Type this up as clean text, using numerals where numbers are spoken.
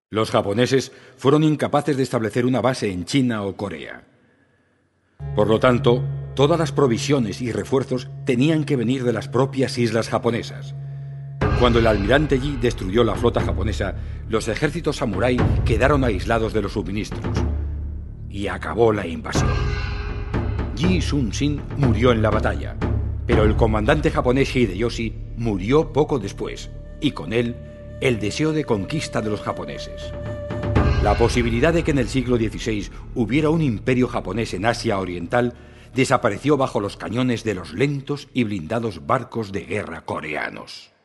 Los japoneses fueron incapaces de establecer una base en China o Corea. Por lo tanto, todas las provisiones y refuerzos tenían que venir de las propias islas japonesas. Cuando el almirante Yi destruyó la flota japonesa, los ejércitos samurái quedaron aislados de los suministros. Y acabó la invasión. Yi Sun-sin murió en la batalla, pero el comandante japonés Hideyoshi murió poco después, y con él el deseo de conquista de los japoneses. La posibilidad de que en el siglo XVI hubiera un imperio japonés en Asia Oriental desapareció bajo los cañones de los lentos y blindados barcos de guerra coreanos.